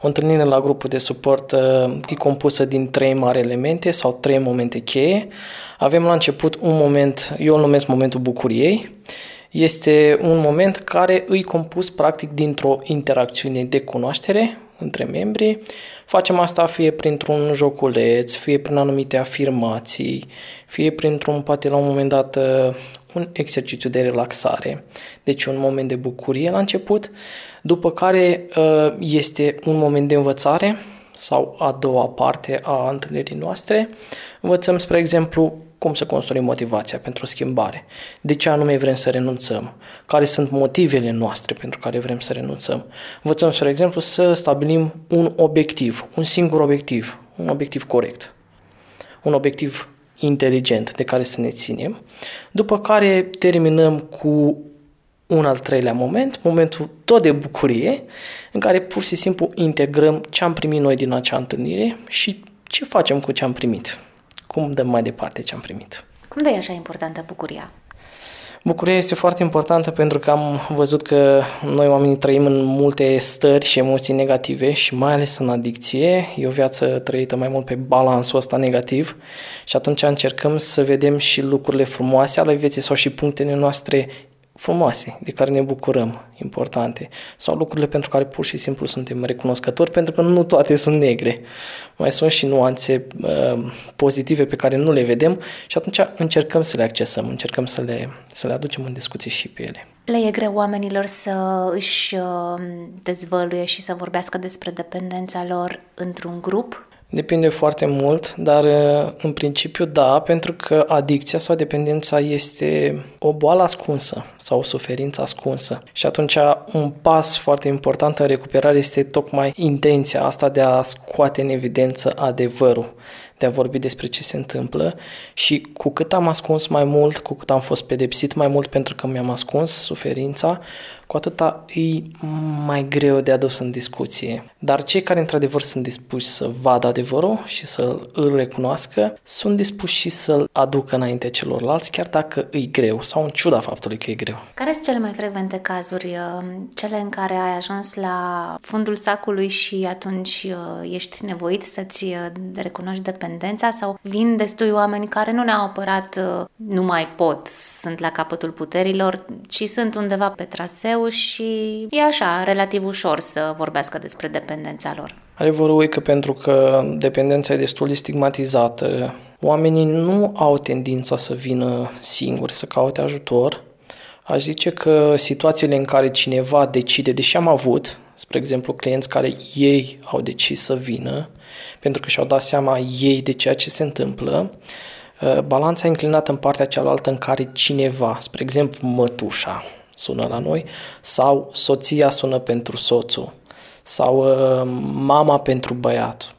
O întâlnire la grupul de suport e compusă din 3 mari elemente sau 3 momente cheie. Avem la început un moment, eu îl numesc momentul bucuriei. Este un moment care îi compus practic dintr-o interacțiune de cunoaștere între membri. Facem asta fie printr-un joculeț, fie prin anumite afirmații, fie printr-un, poate la un moment dat, un exercițiu de relaxare. Deci un moment de bucurie la început, după care este un moment de învățare sau a doua parte a întâlnirii noastre. Învățăm, spre exemplu, cum să construim motivația pentru schimbare, de ce anume vrem să renunțăm, care sunt motivele noastre pentru care vrem să renunțăm. Învățăm, spre exemplu, să stabilim un obiectiv, un singur obiectiv, un obiectiv corect, un obiectiv inteligent de care să ne ținem, după care terminăm cu un al treilea moment, momentul tot de bucurie, în care pur și simplu integrăm ce am primit noi din acea întâlnire și ce facem cu ce am primit. Cum dăm mai departe ce am primit. Cum de e așa importantă bucuria? Bucuria este foarte importantă pentru că am văzut că noi oamenii trăim în multe stări și emoții negative și mai ales în adicție. E o viață trăită mai mult pe balansul ăsta negativ și atunci încercăm să vedem și lucrurile frumoase ale vieții sau și punctele noastre frumoase, de care ne bucurăm, importante, sau lucrurile pentru care pur și simplu suntem recunoscători, pentru că nu toate sunt negre. Mai sunt și nuanțe pozitive pe care nu le vedem și atunci încercăm să le accesăm, încercăm să le aducem în discuție și pe ele. Le e greu oamenilor să își dezvăluie și să vorbească despre dependența lor într-un grup? Depinde foarte mult, dar în principiu da, pentru că adicția sau dependența este o boală ascunsă sau o suferință ascunsă. Și atunci un pas foarte important în recuperare este tocmai intenția asta de a scoate în evidență adevărul, de a vorbi despre ce se întâmplă și cu cât am ascuns mai mult, cu cât am fost pedepsit mai mult pentru că mi-am ascuns suferința, cu atâta e mai greu de adus în discuție. Dar cei care într-adevăr sunt dispuși să vadă adevărul și să îl recunoască, sunt dispuși și să-l aducă înaintea celorlalți, chiar dacă e greu sau în ciuda faptului că e greu. Care sunt cele mai frecvente cazuri? Cele în care ai ajuns la fundul sacului și atunci ești nevoit să-ți recunoști dependența sau vin destui oameni care nu ne-au apărat, nu mai pot, sunt la capătul puterilor, ci sunt undeva pe traseu și e așa, relativ ușor să vorbească despre dependența lor. Adevărul e că pentru că dependența e destul de stigmatizată, oamenii nu au tendința să vină singuri, să caute ajutor. Aș zice că situațiile în care cineva decide, deși am avut, spre exemplu, clienți care ei au decis să vină, pentru că și-au dat seama ei de ceea ce se întâmplă, balanța înclinată în partea cealaltă în care cineva, spre exemplu mătușa, sună la noi, sau soția sună pentru soțul, sau mama pentru băiatul,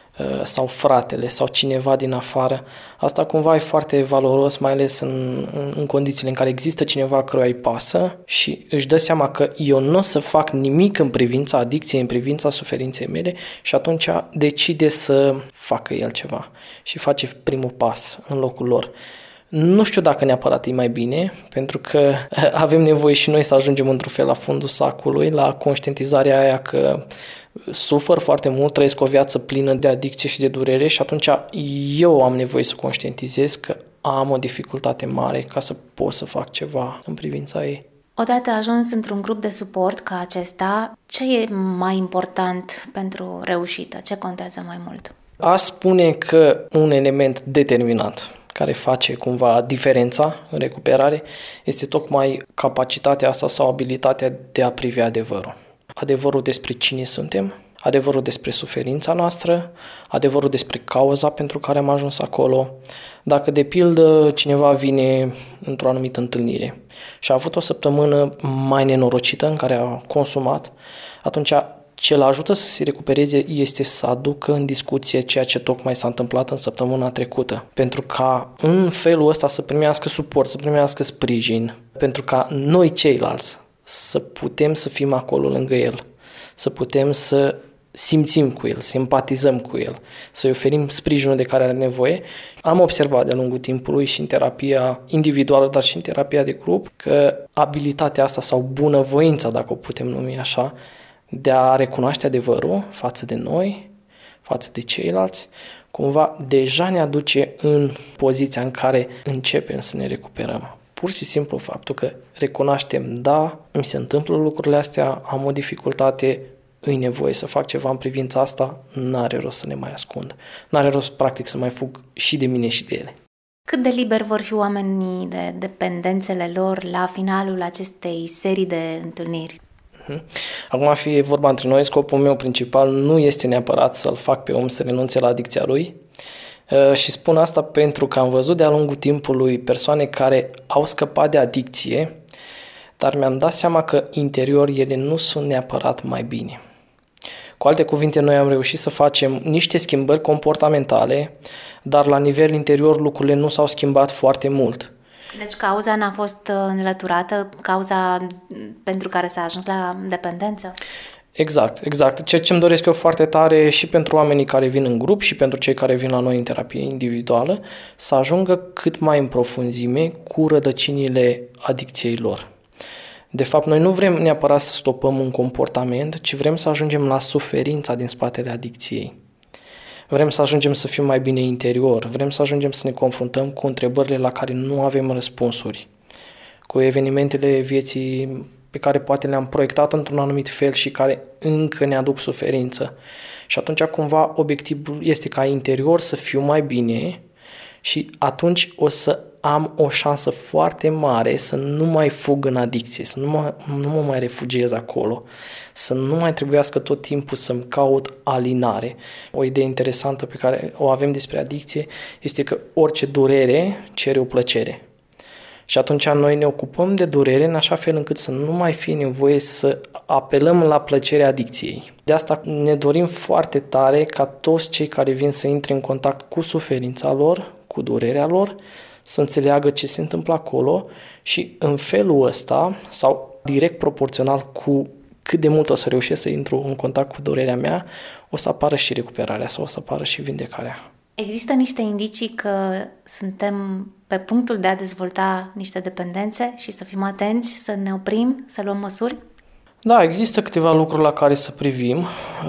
sau fratele, sau cineva din afară. Asta cumva e foarte valoros, mai ales în condițiile în care există cineva căruia îi pasă și își dă seama că eu nu o să fac nimic în privința adicției, în privința suferinței mele și atunci decide să facă el ceva și face primul pas în locul lor. Nu știu dacă neapărat e mai bine, pentru că avem nevoie și noi să ajungem într-un fel la fundul sacului, la conștientizarea aia că sufăr foarte mult, trăiesc o viață plină de adicție și de durere și atunci eu am nevoie să conștientizez că am o dificultate mare ca să pot să fac ceva în privința ei. Odată ajuns într-un grup de suport ca acesta, ce e mai important pentru reușită? Ce contează mai mult? Aș spune că un element determinant care face cumva diferența în recuperare este tocmai capacitatea asta sau abilitatea de a privi adevărul. Adevărul despre cine suntem, adevărul despre suferința noastră, adevărul despre cauza pentru care am ajuns acolo. Dacă, de pildă, cineva vine într-o anumită întâlnire și a avut o săptămână mai nenorocită în care a consumat, atunci ce îl ajută să se recupereze este să aducă în discuție ceea ce tocmai s-a întâmplat în săptămâna trecută. Pentru ca în felul ăsta să primească suport, să primească sprijin, pentru ca noi ceilalți să putem să fim acolo lângă el, să putem să simțim cu el, să empatizăm cu el, să-i oferim sprijinul de care are nevoie. Am observat de-a lungul timpului și în terapia individuală, dar și în terapia de grup, că abilitatea asta sau bunăvoința, dacă o putem numi așa, de a recunoaște adevărul față de noi, față de ceilalți, cumva deja ne aduce în poziția în care începem să ne recuperăm. Pur și simplu faptul că recunoaștem, da, mi se întâmplă lucrurile astea, am o dificultate, îi nevoie să fac ceva în privința asta, n-are rost să ne mai ascund. N-are rost, practic, să mai fug și de mine și de ele. Cât de liberi vor fi oamenii de dependențele lor la finalul acestei serii de întâlniri? Acum, fie vorba între noi, scopul meu principal nu este neapărat să-l fac pe om să renunțe la adicția lui. Și spun asta pentru că am văzut de-a lungul timpului persoane care au scăpat de adicție, dar mi-am dat seama că interior ele nu sunt neapărat mai bine. Cu alte cuvinte, noi am reușit să facem niște schimbări comportamentale, dar la nivel interior lucrurile nu s-au schimbat foarte mult. Deci cauza n-a fost înlăturată, cauza pentru care s-a ajuns la dependență? Exact. Ceea ce îmi doresc eu foarte tare și pentru oamenii care vin în grup și pentru cei care vin la noi în terapie individuală, să ajungă cât mai în profunzime cu rădăcinile adicției lor. De fapt, noi nu vrem neapărat să stopăm un comportament, ci vrem să ajungem la suferința din spatele adicției. Vrem să ajungem să fim mai bine interior, vrem să ajungem să ne confruntăm cu întrebările la care nu avem răspunsuri, cu evenimentele vieții pe care poate le-am proiectat într-un anumit fel și care încă ne aduc suferință. Și atunci, cumva, obiectivul este ca interior să fiu mai bine și atunci o să am o șansă foarte mare să nu mai fug în adicție, să nu mă mai refugiez acolo, să nu mai trebuiască tot timpul să-mi caut alinare. O idee interesantă pe care o avem despre adicție este că orice durere cere o plăcere. Și atunci noi ne ocupăm de durere în așa fel încât să nu mai fie nevoie să apelăm la plăcerea adicției. De asta ne dorim foarte tare ca toți cei care vin să intre în contact cu suferința lor, cu durerea lor, să înțeleagă ce se întâmplă acolo și în felul ăsta, sau direct proporțional cu cât de mult o să reușesc să intru în contact cu durerea mea, o să apară și recuperarea sau o să apară și vindecarea. Există niște indicii că suntem pe punctul de a dezvolta niște dependențe și să fim atenți, să ne oprim, să luăm măsuri? Da, există câteva lucruri la care să privim.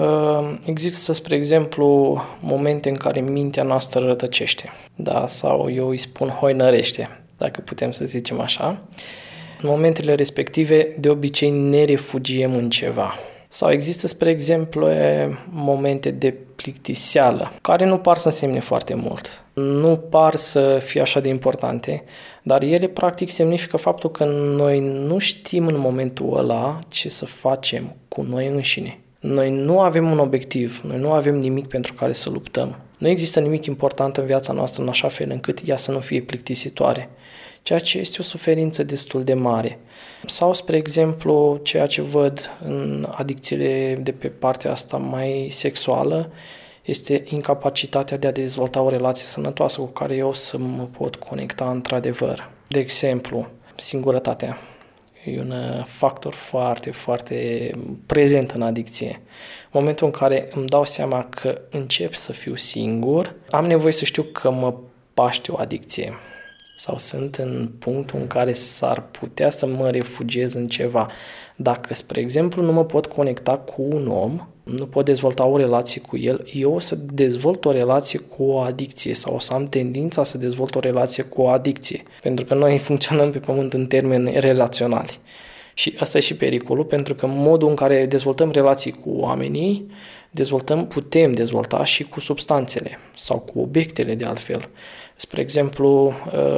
Există, spre exemplu, momente în care mintea noastră rătăcește, da, sau eu îi spun hoinărește, dacă putem să zicem așa. În momentele respective, de obicei, ne refugiem în ceva. Sau există, spre exemplu, momente de plictiseală, care nu par să însemne foarte mult. Nu par să fie așa de importante, dar ele practic semnifică faptul că noi nu știm în momentul ăla ce să facem cu noi înșine. Noi nu avem un obiectiv, noi nu avem nimic pentru care să luptăm. Nu există nimic important în viața noastră în așa fel încât ea să nu fie plictisitoare, ceea ce este o suferință destul de mare. Sau, spre exemplu, ceea ce văd în adicțiile de pe partea asta mai sexuală este incapacitatea de a dezvolta o relație sănătoasă cu care eu să mă pot conecta într-adevăr. De exemplu, singurătatea e un factor foarte, foarte prezent în adicție. În momentul în care îmi dau seama că încep să fiu singur, am nevoie să știu că mă paște o adicție. Sau sunt în punctul în care s-ar putea să mă refugiez în ceva. Dacă, spre exemplu, nu mă pot conecta cu un om, nu pot dezvolta o relație cu el, eu o să dezvolt o relație cu o adicție sau o să am tendința să dezvolt o relație cu o adicție. Pentru că noi funcționăm pe pământ în termeni relaționali. Și asta e și pericolul, pentru că modul în care dezvoltăm relații cu oamenii, putem dezvolta și cu substanțele sau cu obiectele de altfel. Spre exemplu,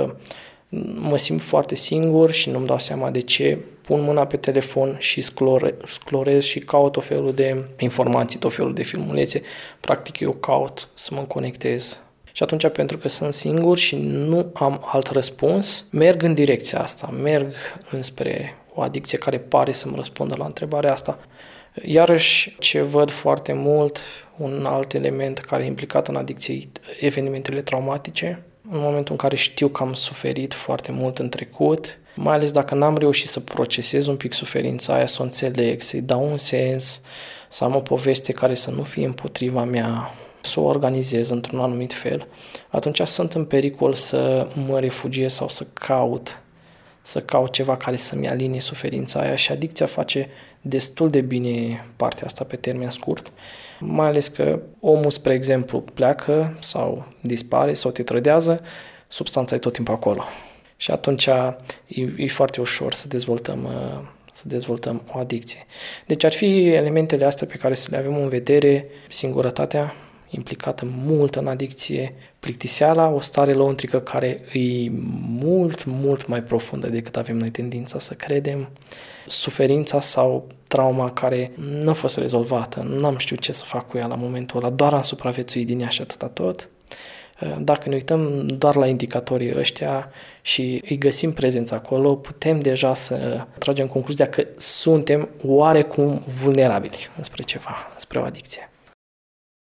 mă simt foarte singur și nu-mi dau seama de ce, pun mâna pe telefon și sclorez și caut tot felul de informații, tot felul de filmulețe. Practic eu caut să mă conectez. Și atunci, pentru că sunt singur și nu am alt răspuns, merg în direcția asta, merg înspre o adicție care pare să mă răspundă la întrebarea asta. Iarăși, ce văd foarte mult, un alt element care e implicat în adicție, evenimentele traumatice. În momentul în care știu că am suferit foarte mult în trecut, mai ales dacă n-am reușit să procesez un pic suferința aia, să o înțeleg, să-i dau un sens, să am o poveste care să nu fie împotriva mea, să o organizez într-un anumit fel, atunci sunt în pericol să mă refugiez sau să caut să caut ceva care să-mi alinie suferința aia și adicția face destul de bine partea asta pe termen scurt, mai ales că omul, spre exemplu, pleacă sau dispare sau te trădează, substanța e tot timpul acolo. Și atunci e foarte ușor să dezvoltăm o adicție. Deci ar fi elementele astea pe care să le avem în vedere: singurătatea implicată mult în adicție, plictiseala, o stare lăuntrică care e mult, mult mai profundă decât avem noi tendința să credem, suferința sau trauma care nu a fost rezolvată, n-am știut ce să fac cu ea la momentul ăla, doar am supraviețuit din ea și atâta tot. Dacă ne uităm doar la indicatorii ăștia și îi găsim prezența acolo, putem deja să tragem concluzia că suntem oarecum vulnerabili spre ceva, spre o adicție.